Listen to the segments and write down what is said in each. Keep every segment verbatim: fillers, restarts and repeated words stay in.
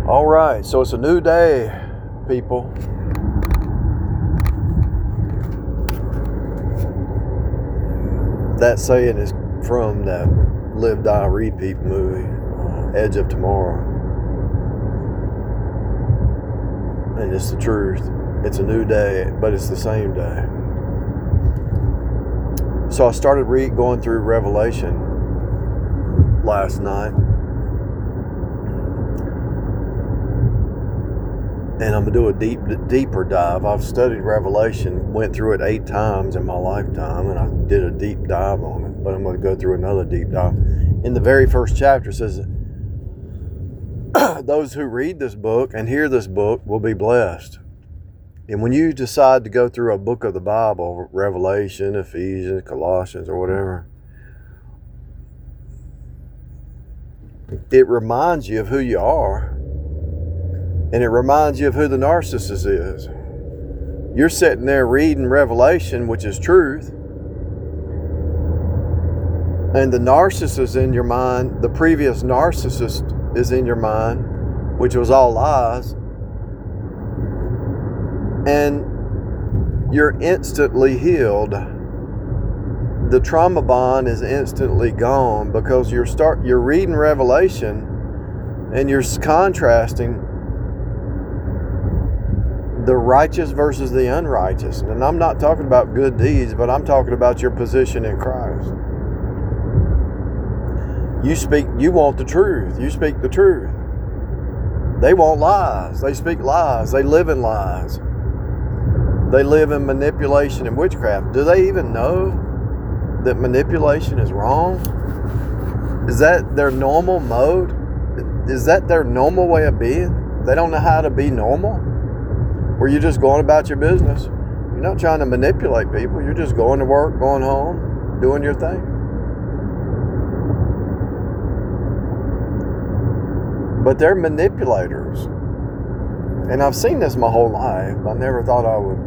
All right, so it's a new day, people. That saying is from that Live, Die, Repeat movie, uh, Edge of Tomorrow. And it's the truth. It's a new day, but it's the same day. So I started re- going through Revelation last night. And I'm going to do a deep, deeper dive. I've studied Revelation, went through it eight times in my lifetime, and I did a deep dive on it. But I'm going to go through another deep dive. In the very first chapter, it says, those who read this book and hear this book will be blessed. And when you decide to go through a book of the Bible, Revelation, Ephesians, Colossians, or whatever, it reminds you of who you are. And it reminds you of who the narcissist is. You're sitting there reading Revelation, which is truth. And the narcissist in your mind, the previous narcissist is in your mind, which was all lies. And you're instantly healed. The trauma bond is instantly gone because you're start you're reading Revelation and you're contrasting the righteous versus the unrighteous. And I'm not talking about good deeds, but I'm talking about your position in Christ. You speak, you want the truth. You speak the truth. They want lies. They speak lies. They live in lies. They live in manipulation and witchcraft. Do they even know that manipulation is wrong? Is that their normal mode? Is that their normal way of being? They don't know how to be normal? Where you're just going about your business. You're not trying to manipulate people. You're just going to work, going home, doing your thing. But they're manipulators. And I've seen this my whole life. I never thought I would.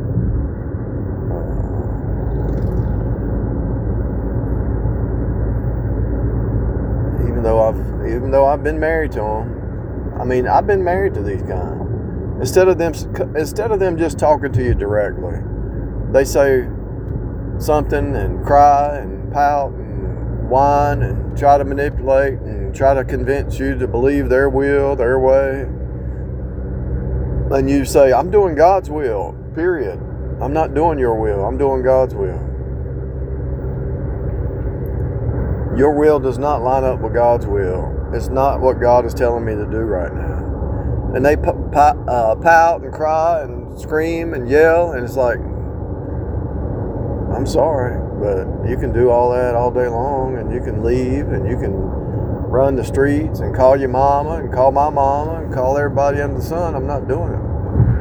Uh, even though I've, even though I've been married to them. I mean, I've been married to these guys. Instead of them, instead of them just talking to you directly, they say something and cry and pout and whine and try to manipulate and try to convince you to believe their will, their way. And you say, I'm doing God's will, period. I'm not doing your will. I'm doing God's will. Your will does not line up with God's will. It's not what God is telling me to do right now. And they p- p- uh, pout and cry and scream and yell. And it's like, I'm sorry, but you can do all that all day long. And you can leave and you can run the streets and call your mama and call my mama and call everybody under the sun. I'm not doing it.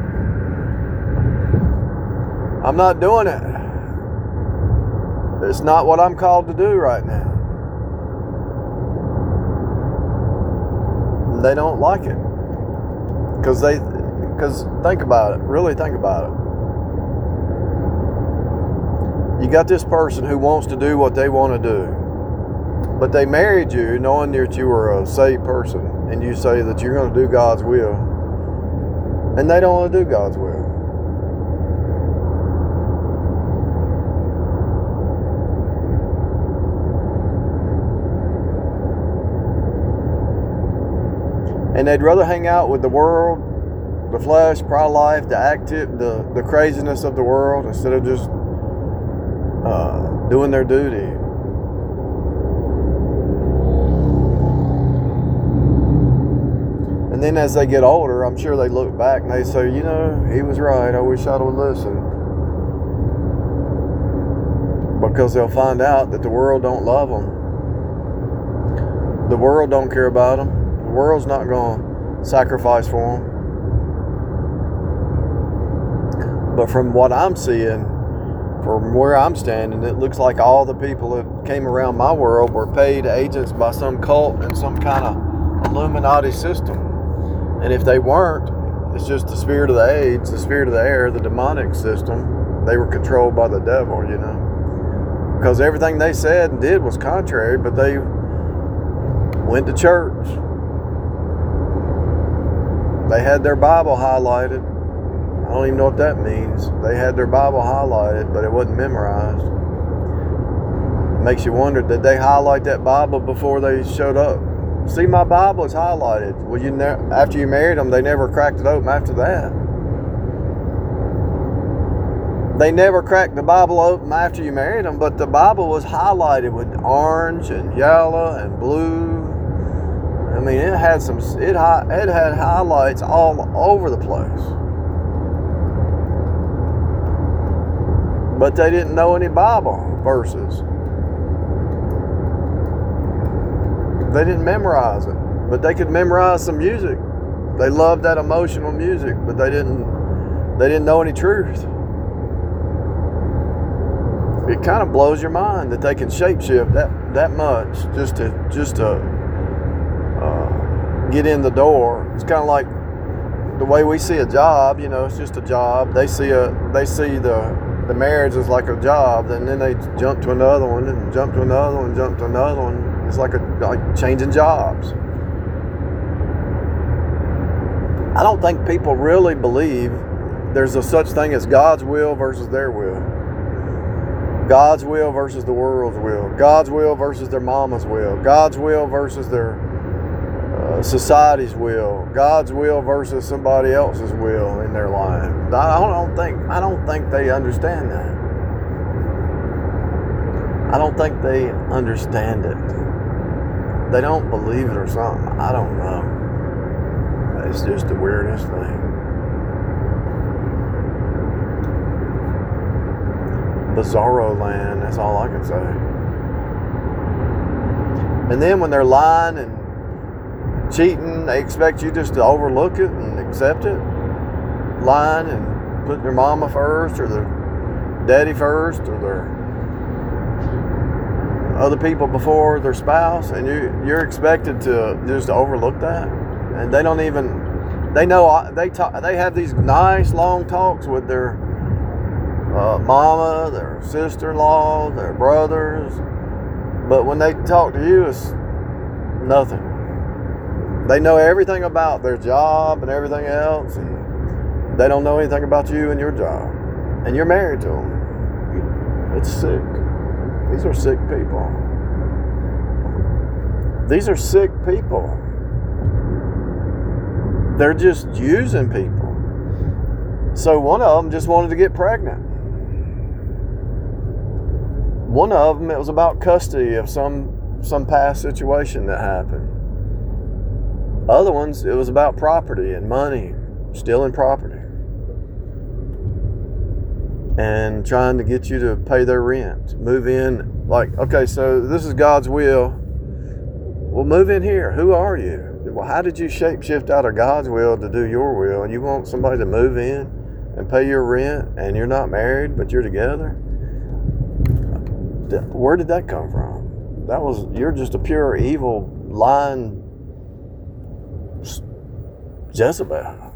I'm not doing it. It's not what I'm called to do right now. And they don't like it. Because they, because think about it, really think about it. You got this person who wants to do what they want to do, but they married you knowing that you were a saved person, and you say that you're going to do God's will, and they don't want to do God's will. And they'd rather hang out with the world, the flesh, pride of life, the active, the, the craziness of the world, instead of just uh, doing their duty. And then as they get older, I'm sure they look back and they say, you know, he was right. I wish I'd have listened. Because they'll find out that the world don't love them. The world don't care about them. The world's not going to sacrifice for them. But from what I'm seeing, from where I'm standing, it looks like all the people that came around my world were paid agents by some cult and some kind of Illuminati system. And if they weren't, it's just the spirit of the age, the spirit of the air, the demonic system. They were controlled by the devil, you know. Because everything they said and did was contrary, but they went to church. They had their Bible highlighted. I don't even know what that means. They had their Bible highlighted, but it wasn't memorized. It makes you wonder, did they highlight that Bible before they showed up? See, my Bible is highlighted. Well, you ne- after you married them, they never cracked it open after that. They never cracked the Bible open after you married them, but the Bible was highlighted with orange and yellow and blue. I mean, it had some, it, it had highlights all over the place. But they didn't know any Bible verses. They didn't memorize it, but they could memorize some music. They loved that emotional music, but they didn't, they didn't know any truth. It kind of blows your mind that they can shapeshift that, that much just to just to uh, get in the door. It's kind of like the way we see a job. You know, it's just a job. They see a they see the the marriage as like a job, and then they jump to another one, and jump to another one, and jump to another one. It's like a like changing jobs. I don't think people really believe there's a such thing as God's will versus their will. God's will versus the world's will. God's will versus their mama's will. God's will versus their uh, society's will. God's will versus somebody else's will in their life. I don't think I don't think they understand that. I don't think they understand it. They don't believe it or something. I don't know. It's just the weirdest thing. Bizarro land, that's all I can say. And then when they're lying and cheating, they expect you just to overlook it and accept it. Lying and putting their mama first or their daddy first or their other people before their spouse, and you, you're expected to just overlook that. And they don't even, they know, they talk, they have these nice long talks with their Uh, mama, their sister-in-law, their brothers, but when they talk to you, it's nothing. They know everything about their job and everything else, and they don't know anything about you and your job, and you're married to them. It's sick. These are sick people. These are sick people. They're just using people. So one of them just wanted to get pregnant. One of them, it was about custody of some some past situation that happened. Other ones, it was about property and money, stealing property, and trying to get you to pay their rent, move in. Like, okay, so this is God's will. Well, move in here. Who are you? Well, how did you shapeshift out of God's will to do your will? And you want somebody to move in and pay your rent, and you're not married, but you're together? Where did that come from? That was, you're just a pure evil, lying Jezebel.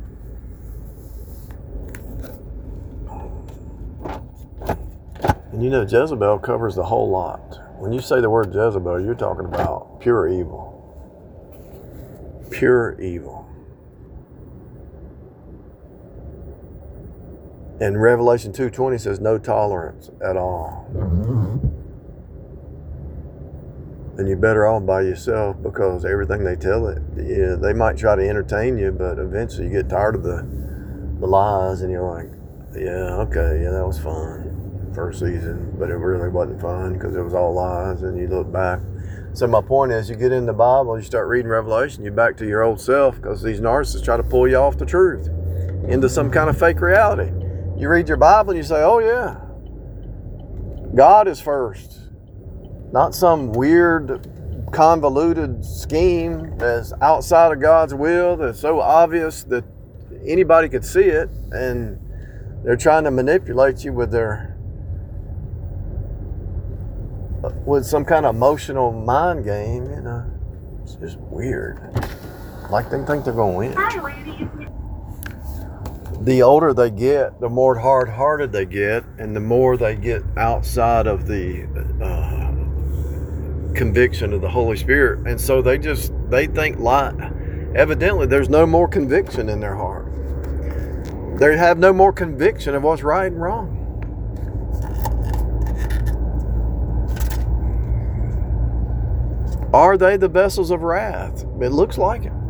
And you know, Jezebel covers the whole lot. When you say the word Jezebel, you're talking about pure evil. Pure evil. And Revelation two twenty says no tolerance at all. Mm-hmm. And you're better off by yourself, because everything they tell it, yeah, they might try to entertain you, but eventually you get tired of the the lies, and you're like, yeah, okay, yeah, that was fun first season, but it really wasn't fun because it was all lies, and you look back. So my point is, you get in the Bible, you start reading Revelation, you're back to your old self, because these narcissists try to pull you off the truth into some kind of fake reality. You read your Bible and you say, oh yeah, God is first. Not some weird, convoluted scheme that's outside of God's will, that's so obvious that anybody could see it, and they're trying to manipulate you with their, with some kind of emotional mind game, you know. It's just weird. Like they think they're going to win. The older they get, the more hard-hearted they get, and the more they get outside of the uh, conviction of the Holy Spirit. And so they just, they think life, Evidently, there's no more conviction in their heart. They have no more conviction of what's right and wrong. Are they the vessels of wrath? It looks like it.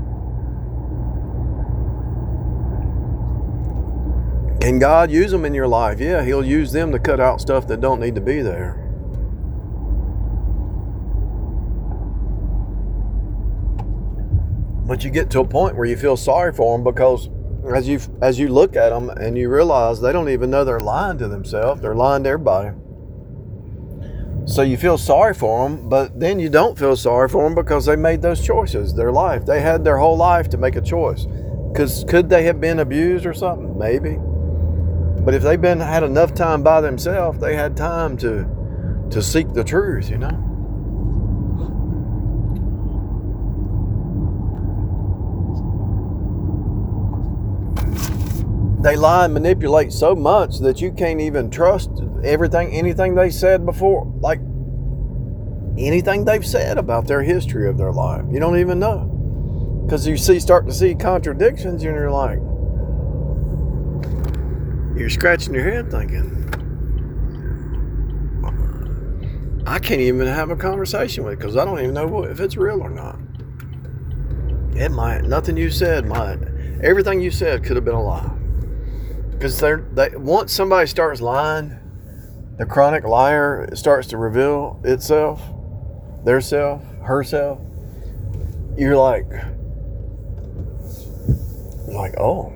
Can God use them in your life? Yeah, He'll use them to cut out stuff that don't need to be there. But you get to a point where you feel sorry for them, because as you as you look at them and you realize they don't even know they're lying to themselves. They're lying to everybody. So you feel sorry for them, but then you don't feel sorry for them because they made those choices, their life. They had their whole life to make a choice. Because could they have been abused or something? Maybe. But if they've been had enough time by themselves, they had time to to seek the truth, you know. They lie and manipulate so much that you can't even trust everything, anything they said before. Like anything they've said about their history of their life. You don't even know. Because you see, start to see contradictions and you're like, you're scratching your head thinking, I can't even have a conversation with it because I don't even know if it's real or not. It might, nothing you said might, everything you said could have been a lie. Because they're, they, once somebody starts lying, the chronic liar starts to reveal itself, their self, herself. You're like, you're like, oh.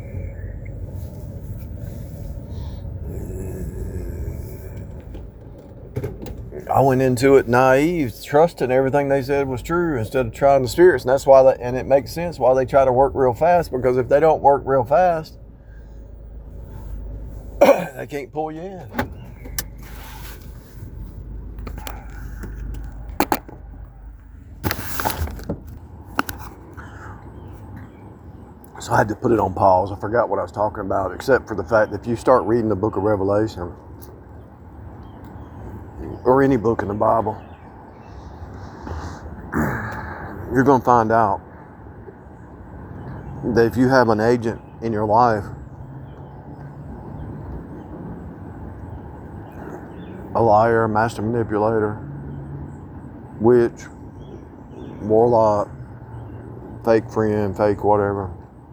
I went into it naive, trusting everything they said was true instead of trying the spirits. And that's why, they, and it makes sense why they try to work real fast, because if they don't work real fast, they can't pull you in. So I had to put it on pause. I forgot what I was talking about, except for the fact that if you start reading the book of Revelation, or any book in the Bible, you're going to find out that if you have an agent in your life, a liar, master manipulator, witch, warlock, fake friend, fake whatever,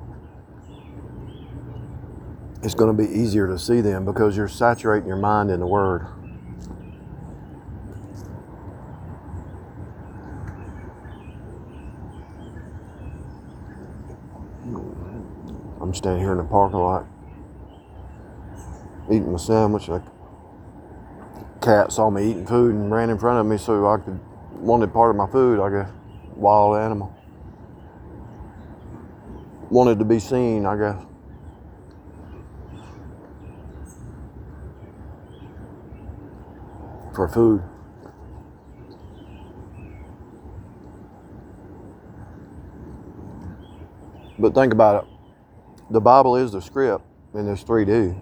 it's going to be easier to see them because you're saturating your mind in the Word. I'm standing here in the parking lot eating my sandwich. A cat saw me eating food and ran in front of me, so I could wanted part of my food, I guess. Wild animal. Wanted to be seen, I guess. For food. But think about it. The Bible is the script in this three D.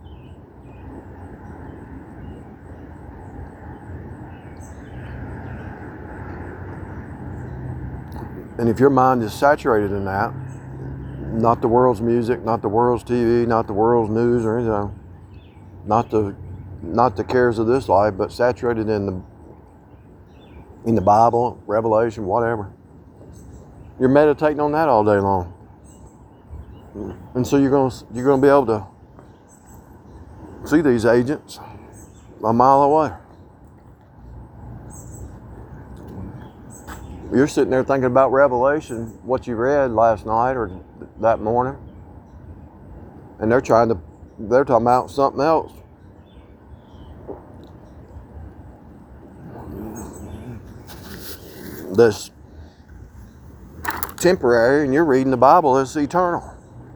And if your mind is saturated in that, not the world's music, not the world's T V, not the world's news or anything, not the not the cares of this life, but saturated in the in the Bible, Revelation, whatever. You're meditating on that all day long. And so you're going to you're going to be able to see these agents a mile away. You're sitting there thinking about Revelation, what you read last night or that morning, and they're trying to they're talking about something else. That's temporary, and you're reading the Bible as eternal.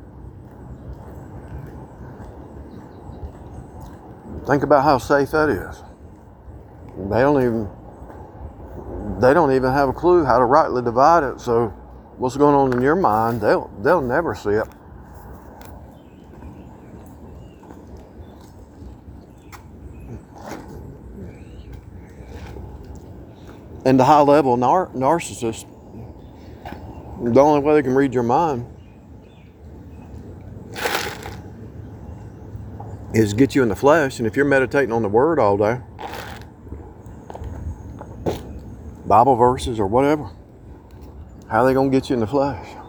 Think about how safe that is. They don't even they don't even have a clue how to rightly divide it. So what's going on in your mind, they'll they'll never see it. And the high level nar- narcissist, The only way they can read your mind is get you in the flesh. And if you're meditating on the word all day, Bible verses or whatever, how are they going to get you in the flesh?